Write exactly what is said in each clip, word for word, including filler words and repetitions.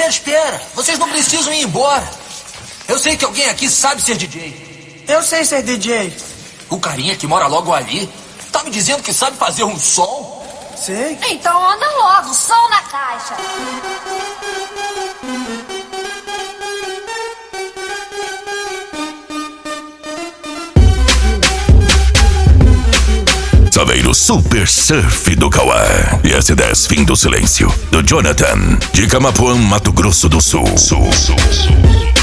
Espera, espera. Vocês não precisam ir embora. Eu sei que alguém aqui sabe ser D J. Eu sei ser D J. O carinha que mora logo ali tá me dizendo que sabe fazer um som? Sei. Então anda logo, som na caixa. Só veio o Super Surf do Cauã e S dez Fim do Silêncio, do Jonathan, de Camapuã, Mato Grosso do Sul. Sul, sul, sul.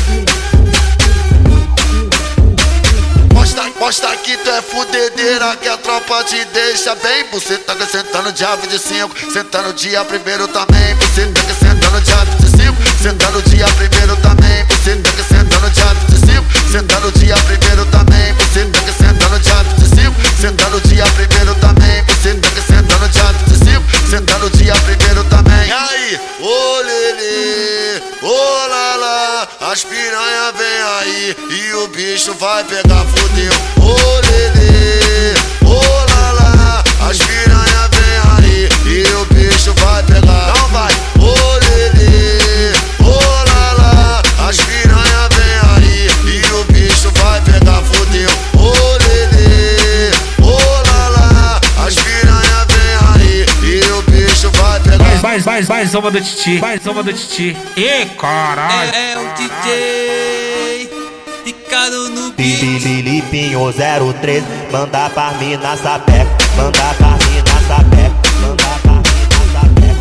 Mostra, mostra que tu é fudedeira, que a tropa te deixa bem. Você tá sentando de ave de cinco, sentando dia primeiro também. Você tá sentando de ave de cinco, sentando dia primeiro também. Você tá sentando de ave de cinco, sentando dia primeiro também. Você tá sentando de ave de cinco, sentando dia primeiro também. Você tá sentando de ave de cinco, sentando dia primeiro também. E aí, ô lelê, ô lalá, as piranha vem aí e o bicho vai pegar, fudeu. Ô lelê, ô lalá, as piranha vem aí e o bicho vai pegar. Não vai, ô lelê, ô lalá, as piranha vem aí e o bicho vai pegar, fudeu. Ô lelê, ô lalá, as piranha vem aí e o bicho vai pegar. Mais, mais, mais uma do Titi, mais uma do Titi. E caralho. É, é o D J Ricardo no beat. Filipinho zero três, manda pra mim na sapeca, manda pra mim na sapeca, manda pra mim na sapeca.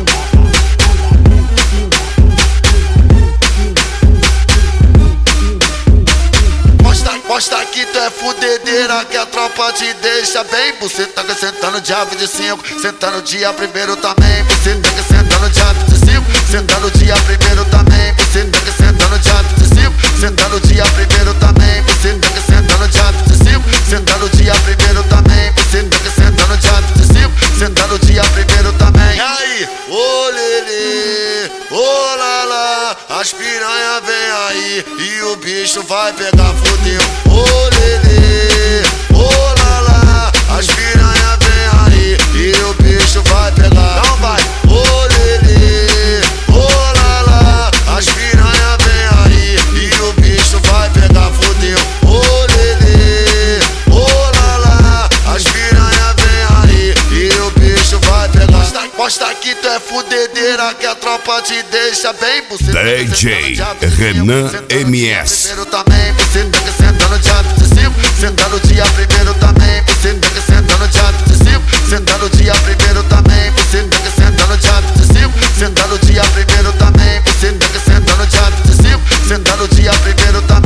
Mostra, mostra que tu é fudedeira, que a tropa te deixa bem. Você tá sentando de ave de cinco, sentando dia primeiro também. Você tá sentando de ave de cinco, sentando dia primeiro também. Você tá sentando de ave de cinco, sentando dia primeiro também. Você tá sentando de ave de cinco, sentando dia primeiro também. Você tá sentando de ave de cinco, sentando dia primeiro também. E aí, ô lelê, ô lalá, as piranha vem aí e o bicho vai pegar, fudeu. Ô lelê, ô lalá, as piranha vem aí e o bicho vai pegar. Não vai, ô lelê, ô lalá, as piranha vem aí e o bicho vai pegar, fudeu. Ô lelê, ô lalá, as piranha vem aí e o bicho vai pegar. Mostra, mostra que tu é fudedeira, que a tropa te deixa bem. Você D J Renan M S. Também, você tá sentando de ave de cinco, sentando dia primeiro também. Você tá sentando de ave de cinco, sentando dia primeiro também. Você tá sentando de ave de cinco, sentando dia primeiro também. Você tá sentando de ave de cinco, sentando dia primeiro também.